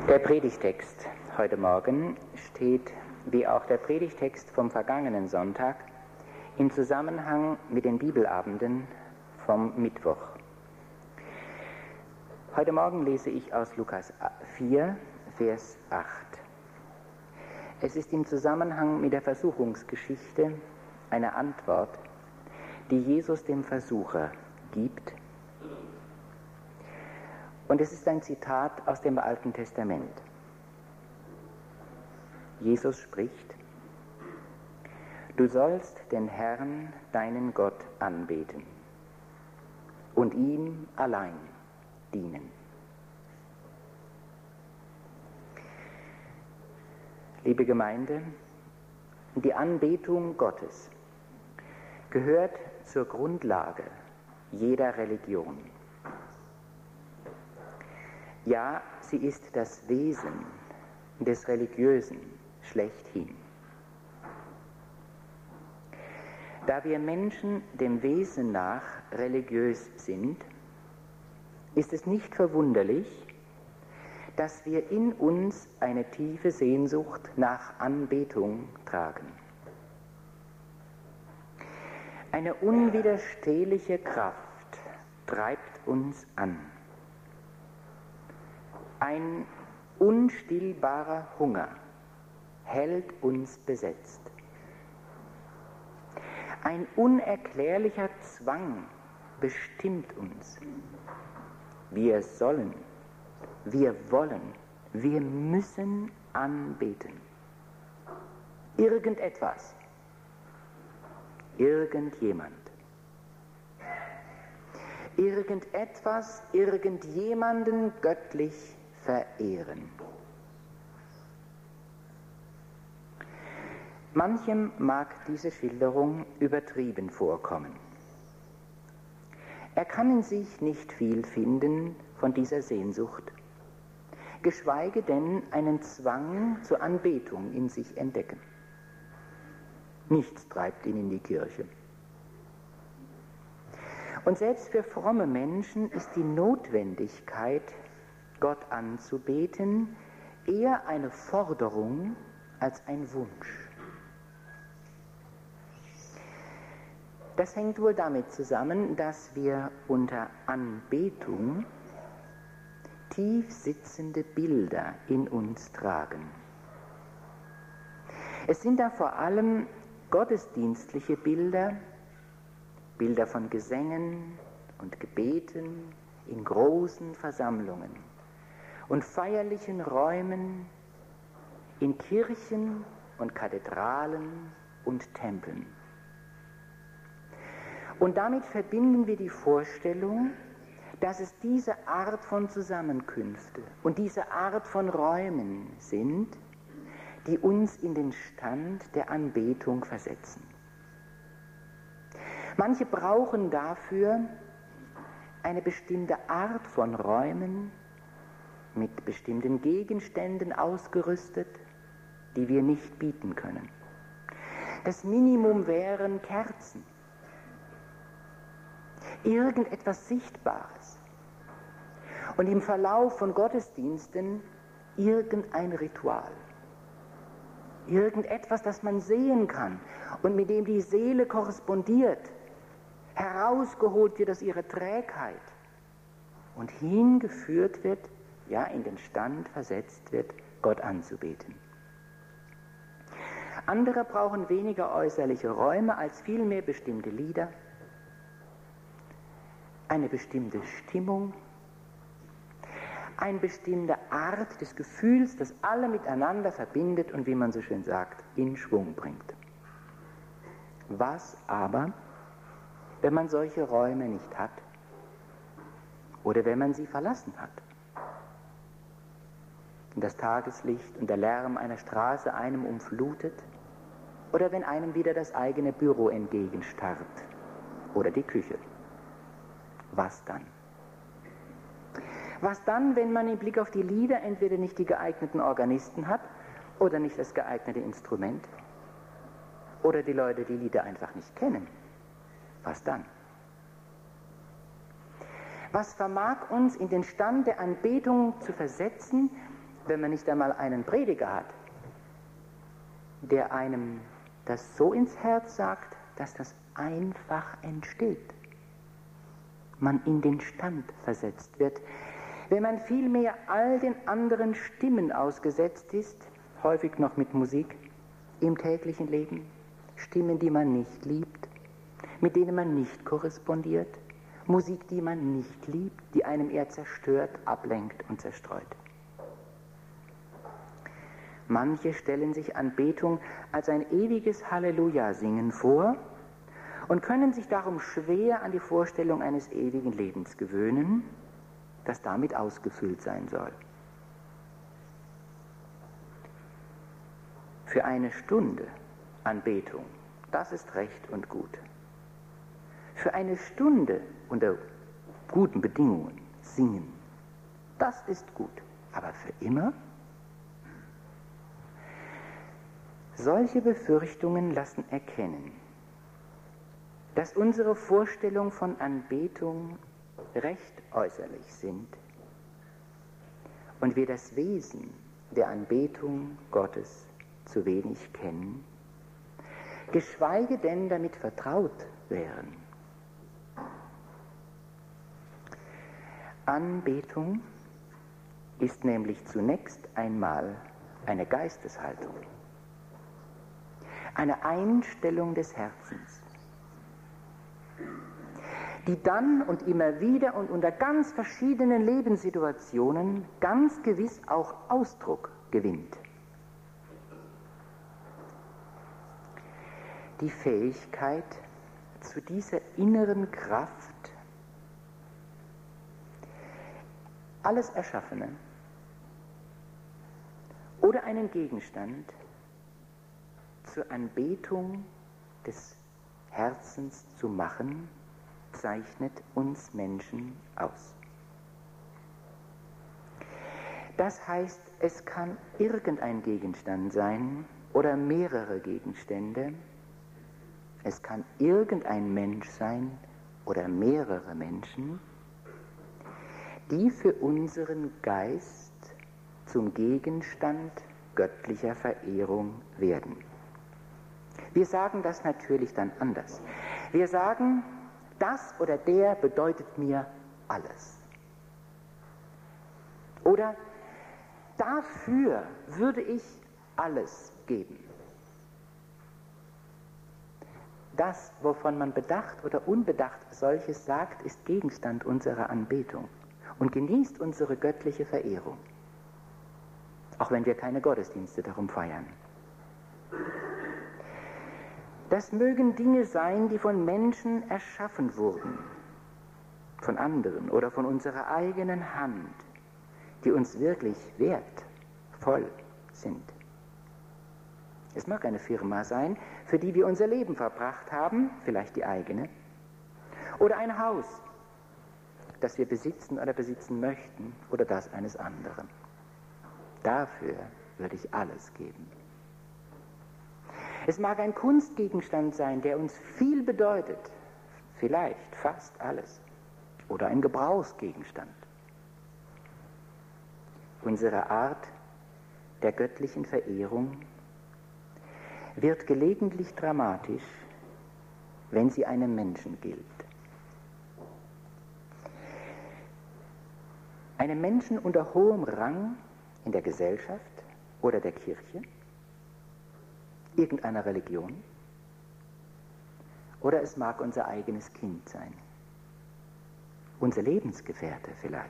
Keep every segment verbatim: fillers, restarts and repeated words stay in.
Der Predigtext heute Morgen steht, wie auch der Predigtext vom vergangenen Sonntag, im Zusammenhang mit den Bibelabenden vom Mittwoch. Heute Morgen lese ich aus Lukas vier, Vers acht. Es ist im Zusammenhang mit der Versuchungsgeschichte eine Antwort, die Jesus dem Versucher gibt. Und es ist ein Zitat aus dem Alten Testament. Jesus spricht: Du sollst den Herrn, deinen Gott, anbeten und ihm allein dienen. Liebe Gemeinde, die Anbetung Gottes gehört zur Grundlage jeder Religion. Ja, sie ist das Wesen des Religiösen schlechthin. Da wir Menschen dem Wesen nach religiös sind, ist es nicht verwunderlich, dass wir in uns eine tiefe Sehnsucht nach Anbetung tragen. Eine unwiderstehliche Kraft treibt uns an. Ein unstillbarer Hunger hält uns besetzt. Ein unerklärlicher Zwang bestimmt uns. Wir sollen, wir wollen, wir müssen anbeten. Irgendetwas, irgendjemand. Irgendetwas, irgendjemanden göttlich verehren. Manchem mag diese Schilderung übertrieben vorkommen. Er kann in sich nicht viel finden von dieser Sehnsucht, geschweige denn einen Zwang zur Anbetung in sich entdecken. Nichts treibt ihn in die Kirche. Und selbst für fromme Menschen ist die Notwendigkeit, Gott anzubeten, eher eine Forderung als ein Wunsch. Das hängt wohl damit zusammen, dass wir unter Anbetung tief sitzende Bilder in uns tragen. Es sind da vor allem gottesdienstliche Bilder, Bilder von Gesängen und Gebeten in großen Versammlungen und feierlichen Räumen, in Kirchen und Kathedralen und Tempeln. Und damit verbinden wir die Vorstellung, dass es diese Art von Zusammenkünfte und diese Art von Räumen sind, die uns in den Stand der Anbetung versetzen. Manche brauchen dafür eine bestimmte Art von Räumen mit bestimmten Gegenständen ausgerüstet, die wir nicht bieten können. Das Minimum wären Kerzen, irgendetwas Sichtbares und im Verlauf von Gottesdiensten irgendein Ritual, irgendetwas, das man sehen kann und mit dem die Seele korrespondiert, herausgeholt wird aus ihrer Trägheit und hingeführt wird, ja, in den Stand versetzt wird, Gott anzubeten. Andere brauchen weniger äußerliche Räume als vielmehr bestimmte Lieder, eine bestimmte Stimmung, eine bestimmte Art des Gefühls, das alle miteinander verbindet und, wie man so schön sagt, in Schwung bringt. Was aber, wenn man solche Räume nicht hat oder wenn man sie verlassen hat und das Tageslicht und der Lärm einer Straße einem umflutet oder wenn einem wieder das eigene Büro entgegenstarrt oder die Küche? Was dann? Was dann, wenn man im Blick auf die Lieder entweder nicht die geeigneten Organisten hat oder nicht das geeignete Instrument oder die Leute die Lieder einfach nicht kennen? Was dann? Was vermag uns in den Stand der Anbetung zu versetzen, wenn man nicht einmal einen Prediger hat, der einem das so ins Herz sagt, dass das einfach entsteht. Man in den Stand versetzt wird. Wenn man vielmehr all den anderen Stimmen ausgesetzt ist, häufig noch mit Musik, im täglichen Leben, Stimmen, die man nicht liebt, mit denen man nicht korrespondiert, Musik, die man nicht liebt, die einem eher zerstört, ablenkt und zerstreut. Manche stellen sich Anbetung als ein ewiges Halleluja-Singen vor und können sich darum schwer an die Vorstellung eines ewigen Lebens gewöhnen, das damit ausgefüllt sein soll. Für eine Stunde Anbetung, das ist recht und gut. Für eine Stunde unter guten Bedingungen singen, das ist gut. Aber für immer? Solche Befürchtungen lassen erkennen, dass unsere Vorstellungen von Anbetung recht äußerlich sind und wir das Wesen der Anbetung Gottes zu wenig kennen, geschweige denn damit vertraut wären. Anbetung ist nämlich zunächst einmal eine Geisteshaltung, eine Einstellung des Herzens, die dann und immer wieder und unter ganz verschiedenen Lebenssituationen ganz gewiss auch Ausdruck gewinnt. Die Fähigkeit zu dieser inneren Kraft, alles Erschaffene oder einen Gegenstand zur Anbetung des Herzens zu machen, zeichnet uns Menschen aus. Das heißt, es kann irgendein Gegenstand sein oder mehrere Gegenstände. Es kann irgendein Mensch sein oder mehrere Menschen, die für unseren Geist zum Gegenstand göttlicher Verehrung werden. Wir sagen das natürlich dann anders. Wir sagen, das oder der bedeutet mir alles. Oder dafür würde ich alles geben. Das, wovon man bedacht oder unbedacht solches sagt, ist Gegenstand unserer Anbetung und genießt unsere göttliche Verehrung, auch wenn wir keine Gottesdienste darum feiern. Das mögen Dinge sein, die von Menschen erschaffen wurden, von anderen oder von unserer eigenen Hand, die uns wirklich wertvoll sind. Es mag eine Firma sein, für die wir unser Leben verbracht haben, vielleicht die eigene, oder ein Haus, das wir besitzen oder besitzen möchten, oder das eines anderen. Dafür würde ich alles geben. Es mag ein Kunstgegenstand sein, der uns viel bedeutet, vielleicht fast alles, oder ein Gebrauchsgegenstand. Unsere Art der göttlichen Verehrung wird gelegentlich dramatisch, wenn sie einem Menschen gilt. Einem Menschen unter hohem Rang in der Gesellschaft oder der Kirche, irgendeiner Religion, oder es mag unser eigenes Kind sein, unser Lebensgefährte vielleicht.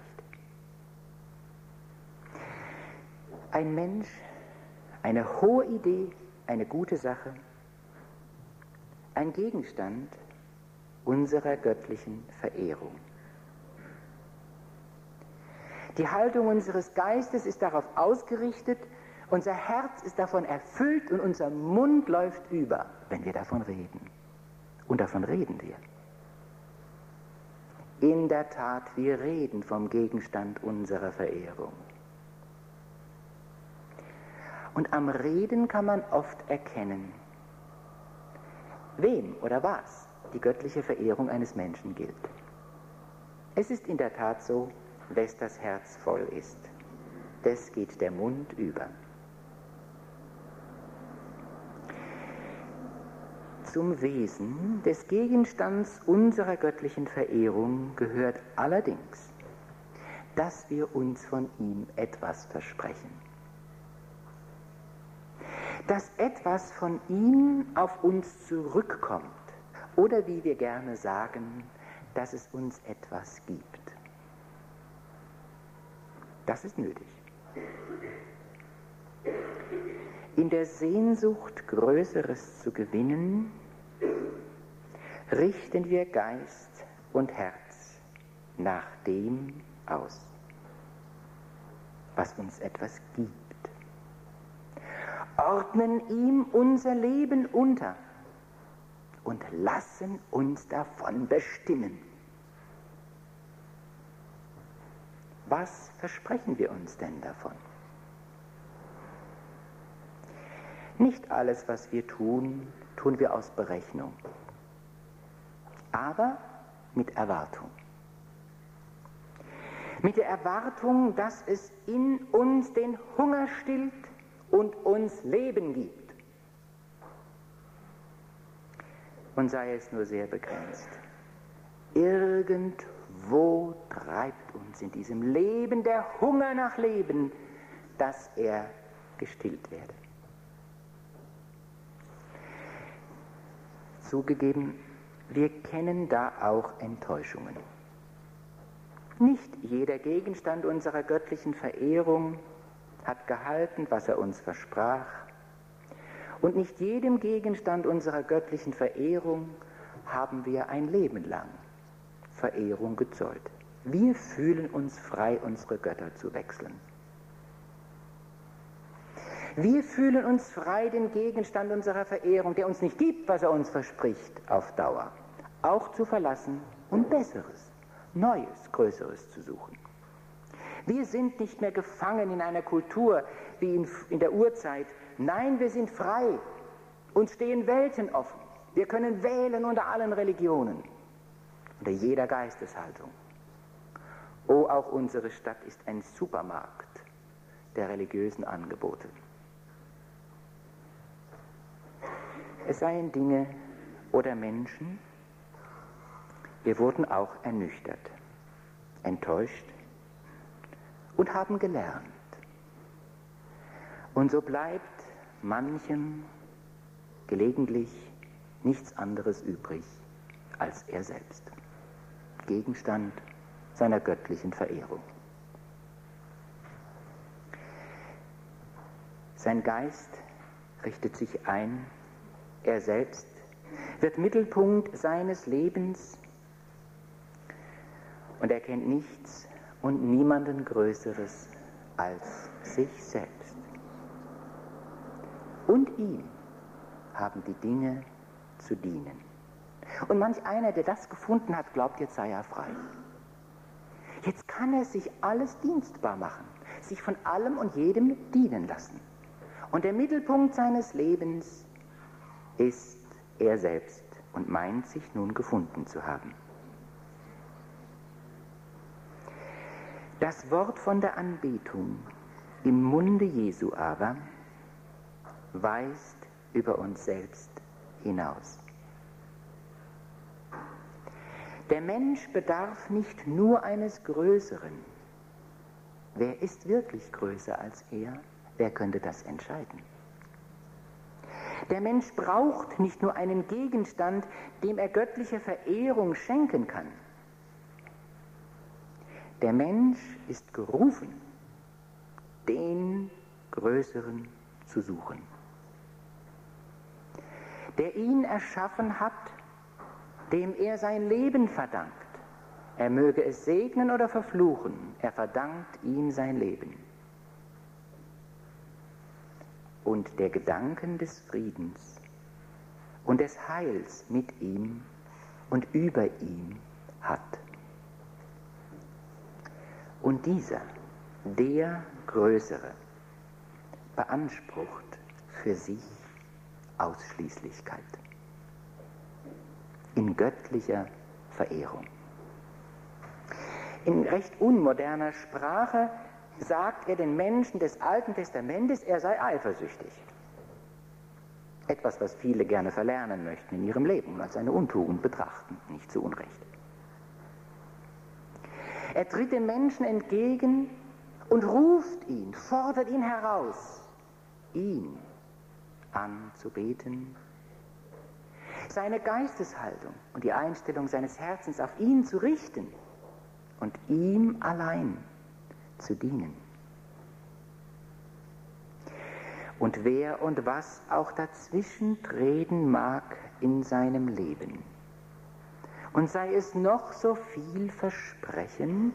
Ein Mensch, eine hohe Idee, eine gute Sache, ein Gegenstand unserer göttlichen Verehrung. Die Haltung unseres Geistes ist darauf ausgerichtet, unser Herz ist davon erfüllt und unser Mund läuft über, wenn wir davon reden. Und davon reden wir. In der Tat, wir reden vom Gegenstand unserer Verehrung. Und am Reden kann man oft erkennen, wem oder was die göttliche Verehrung eines Menschen gilt. Es ist in der Tat so, wes das Herz voll ist, des geht der Mund über. Zum Wesen des Gegenstands unserer göttlichen Verehrung gehört allerdings, dass wir uns von ihm etwas versprechen. Dass etwas von ihm auf uns zurückkommt oder wie wir gerne sagen, dass es uns etwas gibt. Das ist nötig. In der Sehnsucht, Größeres zu gewinnen, richten wir Geist und Herz nach dem aus, was uns etwas gibt, ordnen ihm unser Leben unter und lassen uns davon bestimmen. Was versprechen wir uns denn davon? Nicht alles, was wir tun, tun wir aus Berechnung, aber mit Erwartung. Mit der Erwartung, dass es in uns den Hunger stillt und uns Leben gibt. Und sei es nur sehr begrenzt. Irgendwo treibt uns in diesem Leben der Hunger nach Leben, dass er gestillt werde. Zugegeben, wir kennen da auch Enttäuschungen. Nicht jeder Gegenstand unserer göttlichen Verehrung hat gehalten, was er uns versprach. Und nicht jedem Gegenstand unserer göttlichen Verehrung haben wir ein Leben lang Verehrung gezollt. Wir fühlen uns frei, unsere Götter zu wechseln. Wir fühlen uns frei, den Gegenstand unserer Verehrung, der uns nicht gibt, was er uns verspricht, auf Dauer, auch zu verlassen und Besseres, Neues, Größeres zu suchen. Wir sind nicht mehr gefangen in einer Kultur wie in, in der Urzeit. Nein, wir sind frei. Uns stehen Welten offen. Wir können wählen unter allen Religionen, unter jeder Geisteshaltung. Oh, auch unsere Stadt ist ein Supermarkt der religiösen Angebote. Es seien Dinge oder Menschen, wir wurden auch ernüchtert, enttäuscht und haben gelernt. Und so bleibt manchem gelegentlich nichts anderes übrig als er selbst, Gegenstand seiner göttlichen Verehrung. Sein Geist richtet sich ein, er selbst wird Mittelpunkt seines Lebens und er kennt nichts und niemanden Größeres als sich selbst. Und ihm haben die Dinge zu dienen. Und manch einer, der das gefunden hat, glaubt, jetzt sei er frei. Jetzt kann er sich alles dienstbar machen, sich von allem und jedem dienen lassen. Und der Mittelpunkt seines Lebens ist er selbst und meint, sich nun gefunden zu haben. Das Wort von der Anbetung im Munde Jesu aber weist über uns selbst hinaus. Der Mensch bedarf nicht nur eines Größeren. Wer ist wirklich größer als er? Wer könnte das entscheiden? Der Mensch braucht nicht nur einen Gegenstand, dem er göttliche Verehrung schenken kann. Der Mensch ist gerufen, den Größeren zu suchen, der ihn erschaffen hat, dem er sein Leben verdankt. Er möge es segnen oder verfluchen, er verdankt ihm sein Leben. Und der Gedanken des Friedens und des Heils mit ihm und über ihm hat. Und dieser, der Größere, beansprucht für sich Ausschließlichkeit in göttlicher Verehrung. In recht unmoderner Sprache sagt er den Menschen des Alten Testamentes, er sei eifersüchtig. Etwas, was viele gerne verlernen möchten in ihrem Leben und als eine Untugend betrachten, nicht zu Unrecht. Er tritt den Menschen entgegen und ruft ihn, fordert ihn heraus, ihn anzubeten, seine Geisteshaltung und die Einstellung seines Herzens auf ihn zu richten und ihm allein zu dienen. Und wer und was auch dazwischen treten mag in seinem Leben, und sei es noch so vielversprechend,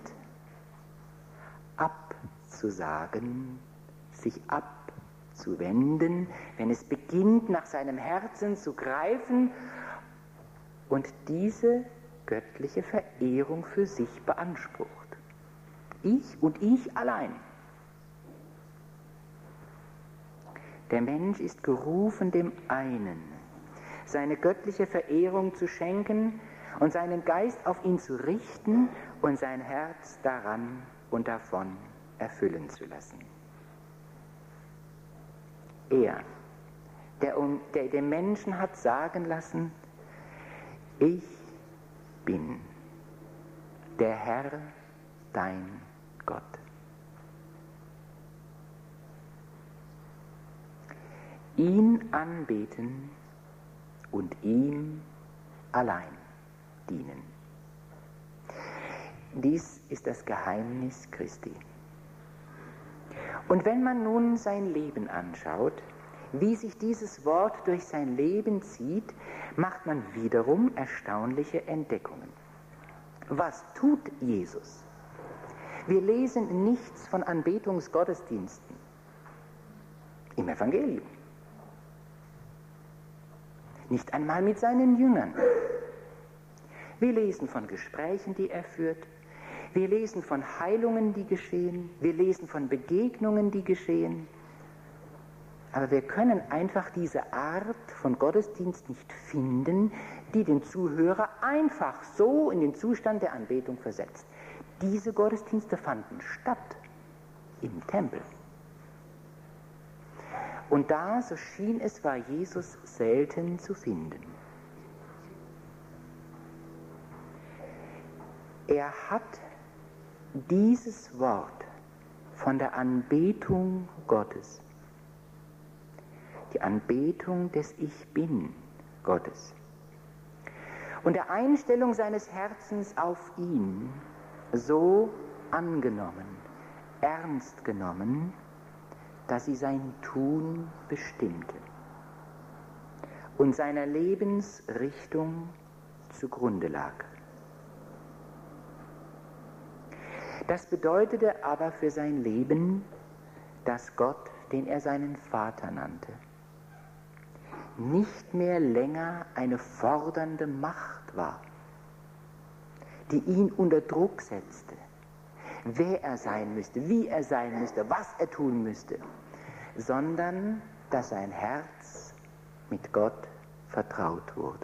abzusagen, sich abzuwenden, wenn es beginnt, nach seinem Herzen zu greifen und diese göttliche Verehrung für sich beansprucht. Ich und ich allein. Der Mensch ist gerufen, dem einen seine göttliche Verehrung zu schenken und seinen Geist auf ihn zu richten und sein Herz daran und davon erfüllen zu lassen. Er, der, der dem Menschen hat sagen lassen, ich bin der Herr, dein Gott. Ihn anbeten und ihm allein dienen. Dies ist das Geheimnis Christi. Und wenn man nun sein Leben anschaut, wie sich dieses Wort durch sein Leben zieht, macht man wiederum erstaunliche Entdeckungen. Was tut Jesus? Wir lesen nichts von Anbetungsgottesdiensten im Evangelium. Nicht einmal mit seinen Jüngern. Wir lesen von Gesprächen, die er führt. Wir lesen von Heilungen, die geschehen. Wir lesen von Begegnungen, die geschehen. Aber wir können einfach diese Art von Gottesdienst nicht finden, die den Zuhörer einfach so in den Zustand der Anbetung versetzt. Diese Gottesdienste fanden statt im Tempel. Und da, so schien es, war Jesus selten zu finden. Er hat dieses Wort von der Anbetung Gottes, die Anbetung des Ich Bin Gottes und der Einstellung seines Herzens auf ihn so angenommen, ernst genommen, dass sie sein Tun bestimmte und seiner Lebensrichtung zugrunde lag. Das bedeutete aber für sein Leben, dass Gott, den er seinen Vater nannte, nicht mehr länger eine fordernde Macht war, die ihn unter Druck setzte, wer er sein müsste, wie er sein müsste, was er tun müsste, sondern dass sein Herz mit Gott vertraut wurde.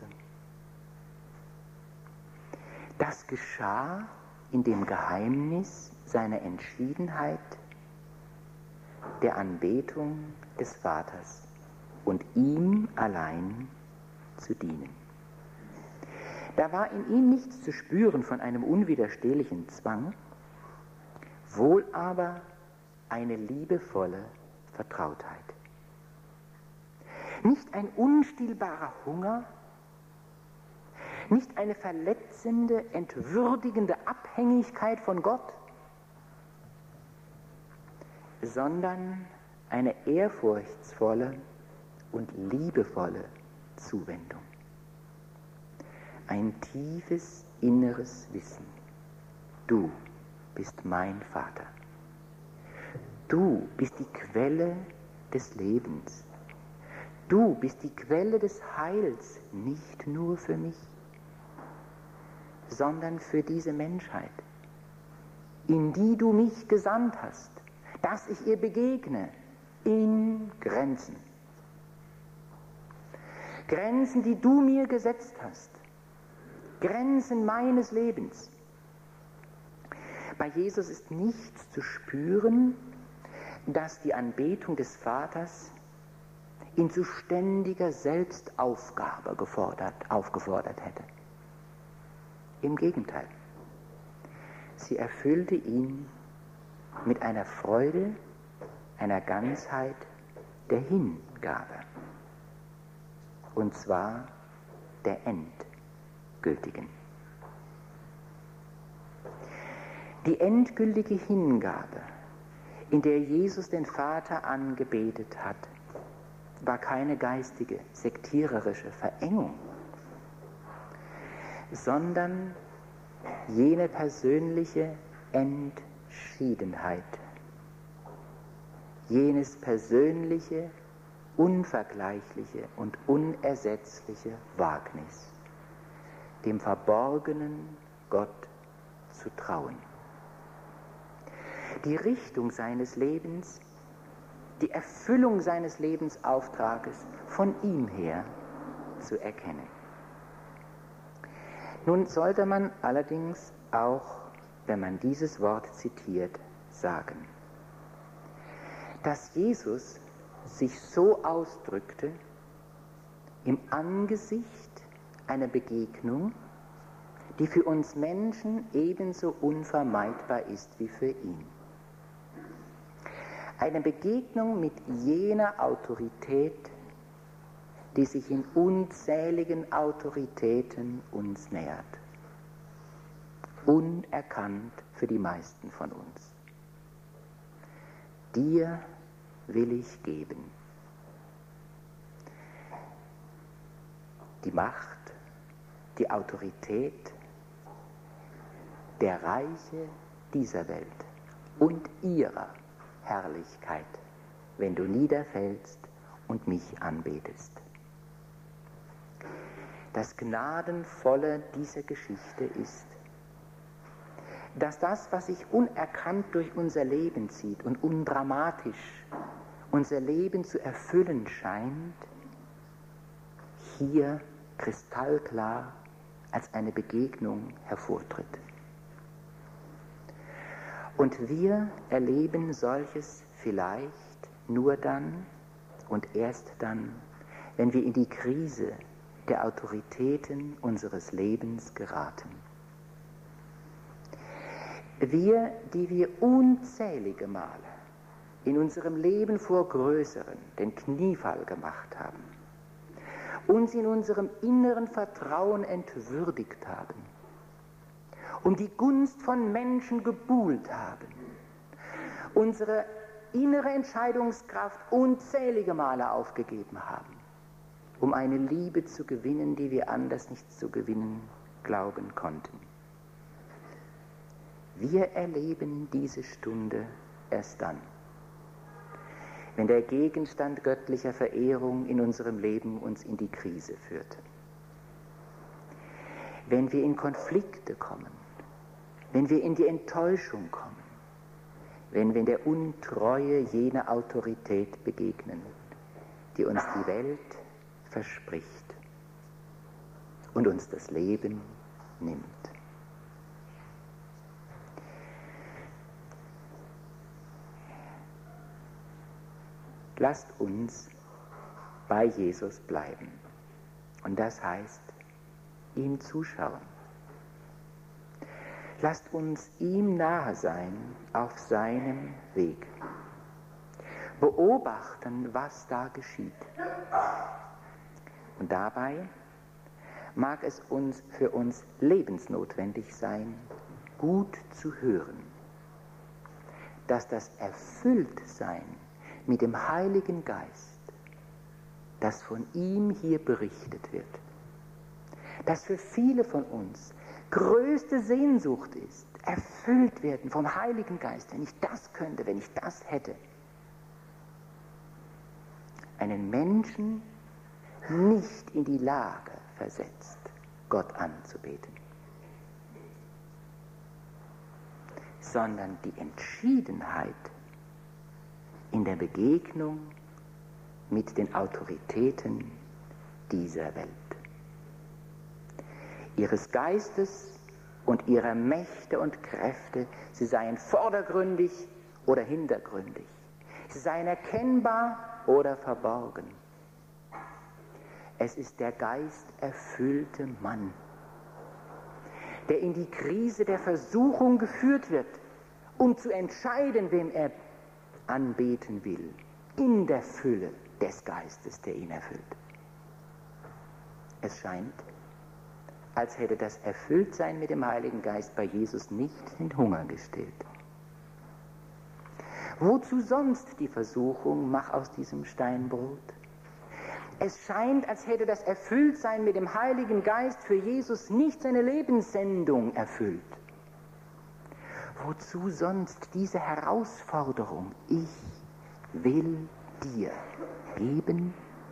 Das geschah in dem Geheimnis seiner Entschiedenheit, der Anbetung des Vaters und ihm allein zu dienen. Da war in ihm nichts zu spüren von einem unwiderstehlichen Zwang, wohl aber eine liebevolle Vertrautheit. Nicht ein unstillbarer Hunger, nicht eine verletzende, entwürdigende Abhängigkeit von Gott, sondern eine ehrfurchtsvolle und liebevolle Zuwendung. Ein tiefes inneres Wissen. Du bist mein Vater. Du bist die Quelle des Lebens. Du bist die Quelle des Heils, nicht nur für mich, sondern für diese Menschheit, in die du mich gesandt hast, dass ich ihr begegne, in Grenzen. Grenzen, die du mir gesetzt hast, Grenzen meines Lebens. Bei Jesus ist nichts zu spüren, das die Anbetung des Vaters ihn zu ständiger Selbstaufgabe gefordert, aufgefordert hätte. Im Gegenteil, sie erfüllte ihn mit einer Freude, einer Ganzheit der Hingabe, und zwar der endgültigen. Die endgültige Hingabe, in der Jesus den Vater angebetet hat, war keine geistige, sektiererische Verengung, sondern jene persönliche Entschiedenheit, jenes persönliche, unvergleichliche und unersetzliche Wagnis, dem verborgenen Gott zu trauen. Die Richtung seines Lebens, die Erfüllung seines Lebensauftrages von ihm her zu erkennen. Nun sollte man allerdings auch, wenn man dieses Wort zitiert, sagen, dass Jesus sich so ausdrückte im Angesicht einer Begegnung, die für uns Menschen ebenso unvermeidbar ist wie für ihn. Eine Begegnung mit jener Autorität, die sich in unzähligen Autoritäten uns nähert. Unerkannt für die meisten von uns. Dir will ich geben die Macht, die Autorität der Reiche dieser Welt und ihrer Herrlichkeit, wenn du niederfällst und mich anbetest. Das Gnadenvolle dieser Geschichte ist, dass das, was sich unerkannt durch unser Leben zieht und undramatisch unser Leben zu erfüllen scheint, hier kristallklar als eine Begegnung hervortritt. Und wir erleben solches vielleicht nur dann und erst dann, wenn wir in die Krise der Autoritäten unseres Lebens geraten. Wir, die wir unzählige Male in unserem Leben vor Größeren den Kniefall gemacht haben, uns in unserem inneren Vertrauen entwürdigt haben, um die Gunst von Menschen gebuhlt haben, unsere innere Entscheidungskraft unzählige Male aufgegeben haben, um eine Liebe zu gewinnen, die wir anders nicht zu gewinnen glauben konnten. Wir erleben diese Stunde erst dann, wenn der Gegenstand göttlicher Verehrung in unserem Leben uns in die Krise führt. Wenn wir in Konflikte kommen, wenn wir in die Enttäuschung kommen, wenn wir in der Untreue jener Autorität begegnen, die uns die Welt verspricht und uns das Leben nimmt. Lasst uns bei Jesus bleiben. Und das heißt, ihm zuschauen. Lasst uns ihm nahe sein auf seinem Weg. Beobachten, was da geschieht. Und dabei mag es uns für uns lebensnotwendig sein, gut zu hören, dass das Erfülltsein mit dem Heiligen Geist, das von ihm hier berichtet wird, das für viele von uns größte Sehnsucht ist, erfüllt werden vom Heiligen Geist, wenn ich das könnte, wenn ich das hätte, einen Menschen nicht in die Lage versetzt, Gott anzubeten, sondern die Entschiedenheit in der Begegnung mit den Autoritäten dieser Welt. Ihres Geistes und ihrer Mächte und Kräfte, sie seien vordergründig oder hintergründig, sie seien erkennbar oder verborgen. Es ist der geisterfüllte Mann, der in die Krise der Versuchung geführt wird, um zu entscheiden, wem er anbeten will, in der Fülle des Geistes, der ihn erfüllt. Es scheint, als hätte das Erfülltsein mit dem Heiligen Geist bei Jesus nicht den Hunger gestillt. Wozu sonst die Versuchung, mach aus diesem Stein Brot? Es scheint, als hätte das Erfülltsein mit dem Heiligen Geist für Jesus nicht seine Lebenssendung erfüllt. Wozu sonst diese Herausforderung? Ich will dir geben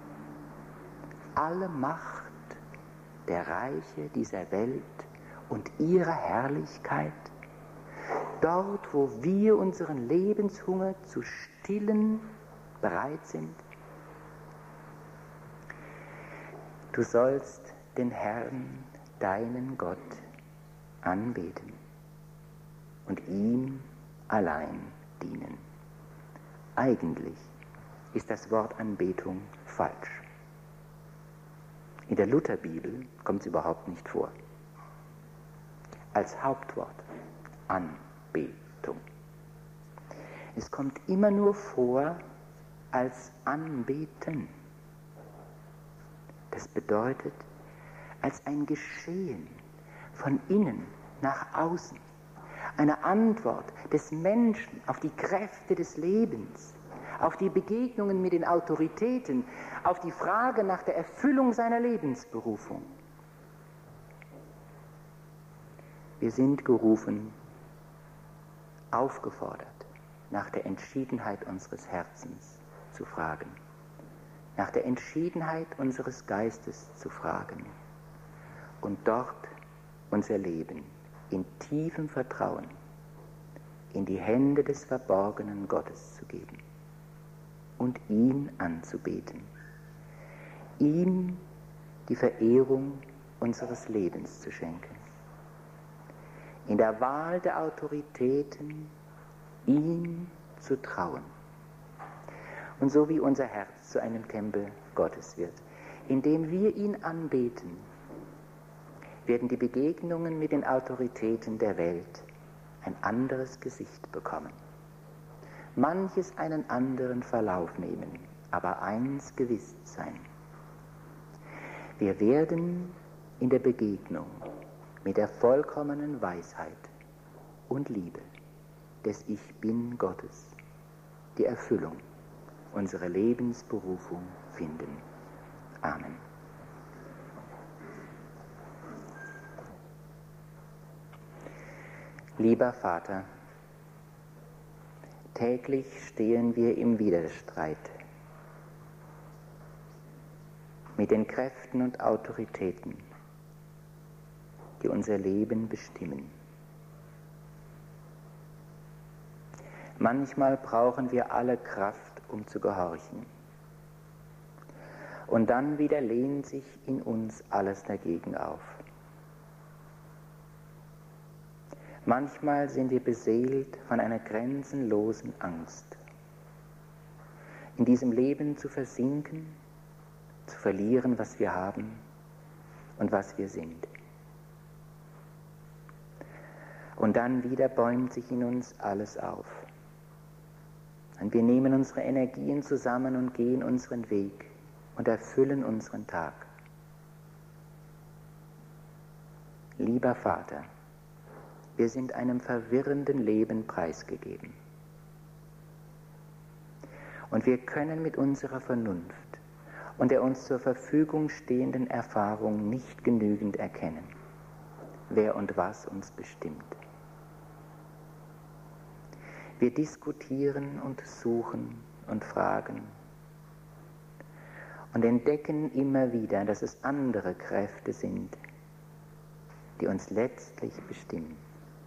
alle Macht der Reiche dieser Welt und ihrer Herrlichkeit, dort, wo wir unseren Lebenshunger zu stillen bereit sind. Du sollst den Herrn, deinen Gott, anbeten und ihm allein dienen. Eigentlich ist das Wort Anbetung falsch. In der Lutherbibel kommt es überhaupt nicht vor. Als Hauptwort Anbetung. Es kommt immer nur vor als Anbeten. Das bedeutet, als ein Geschehen von innen nach außen, eine Antwort des Menschen auf die Kräfte des Lebens, auf die Begegnungen mit den Autoritäten, auf die Frage nach der Erfüllung seiner Lebensberufung. Wir sind gerufen, aufgefordert, nach der Entschiedenheit unseres Herzens zu fragen, nach der Entschiedenheit unseres Geistes zu fragen und dort unser Leben in tiefem Vertrauen in die Hände des verborgenen Gottes zu geben und ihn anzubeten, ihm die Verehrung unseres Lebens zu schenken, in der Wahl der Autoritäten ihm zu trauen. Und so wie unser Herz zu einem Tempel Gottes wird, indem wir ihn anbeten, werden die Begegnungen mit den Autoritäten der Welt ein anderes Gesicht bekommen. Manches einen anderen Verlauf nehmen, aber eins gewiss sein. Wir werden in der Begegnung mit der vollkommenen Weisheit und Liebe des Ich Bin Gottes die Erfüllung unserer Lebensberufung finden. Amen. Lieber Vater, täglich stehen wir im Widerstreit mit den Kräften und Autoritäten, die unser Leben bestimmen. Manchmal brauchen wir alle Kraft, um zu gehorchen. Und dann wieder lehnt sich in uns alles dagegen auf. Manchmal sind wir beseelt von einer grenzenlosen Angst, in diesem Leben zu versinken, zu verlieren, was wir haben und was wir sind. Und dann wieder bäumt sich in uns alles auf. Und wir nehmen unsere Energien zusammen und gehen unseren Weg und erfüllen unseren Tag. Lieber Vater, wir sind einem verwirrenden Leben preisgegeben. Und wir können mit unserer Vernunft und der uns zur Verfügung stehenden Erfahrung nicht genügend erkennen, wer und was uns bestimmt. Wir diskutieren und suchen und fragen und entdecken immer wieder, dass es andere Kräfte sind, die uns letztlich bestimmen.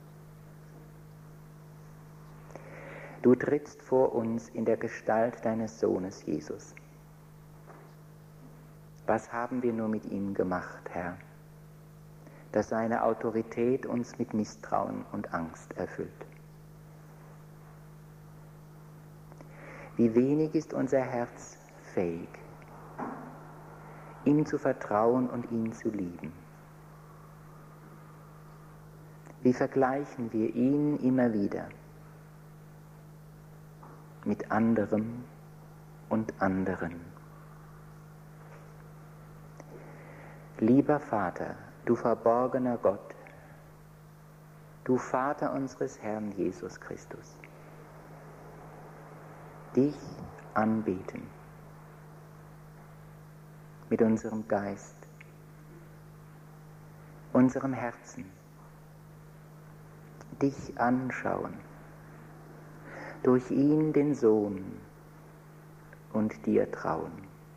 Du trittst vor uns in der Gestalt deines Sohnes Jesus. Was haben wir nur mit ihm gemacht, Herr? dass seine Autorität uns mit Misstrauen und Angst erfüllt. Wie wenig ist unser Herz fähig, ihm zu vertrauen und ihn zu lieben. Wie vergleichen wir ihn immer wieder mit anderem und anderen. Lieber Vater, du verborgener Gott, du Vater unseres Herrn Jesus Christus, dich anbeten mit unserem Geist, unserem Herzen, dich anschauen, durch ihn den Sohn und dir trauen.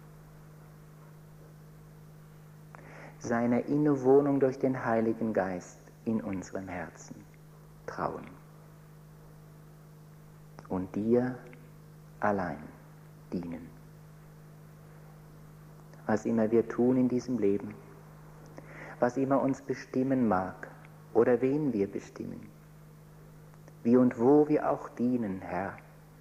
Seiner Innewohnung durch den Heiligen Geist in unserem Herzen trauen. Und dir allein dienen. Was immer wir tun in diesem Leben, was immer uns bestimmen mag oder wen wir bestimmen, wie und wo wir auch dienen, Herr,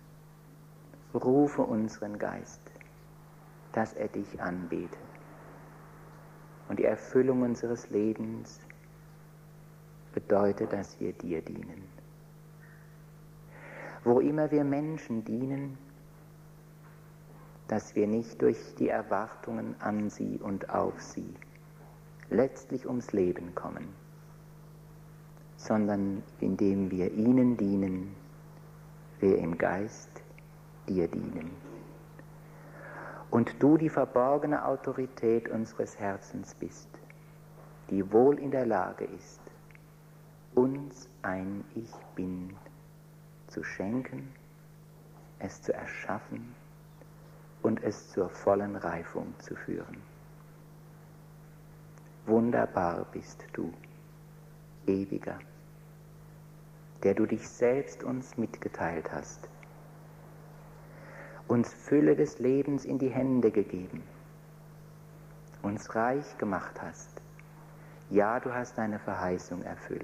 rufe unseren Geist, dass er dich anbete. Und die Erfüllung unseres Lebens bedeutet, dass wir dir dienen. Wo immer wir Menschen dienen, dass wir nicht durch die Erwartungen an sie und auf sie letztlich ums Leben kommen, sondern indem wir ihnen dienen, wir im Geist dir dienen. Und du die verborgene Autorität unseres Herzens bist, die wohl in der Lage ist, uns ein Ich Bin zu schenken, es zu erschaffen und es zur vollen Reifung zu führen. Wunderbar bist du, Ewiger, der du dich selbst uns mitgeteilt hast, uns Fülle des Lebens in die Hände gegeben, uns reich gemacht hast. Ja, du hast deine Verheißung erfüllt.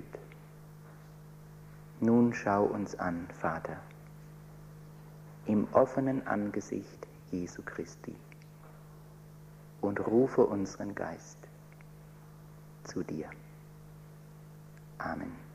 Nun schau uns an, Vater, im offenen Angesicht Jesu Christi und rufe unseren Geist zu dir. Amen.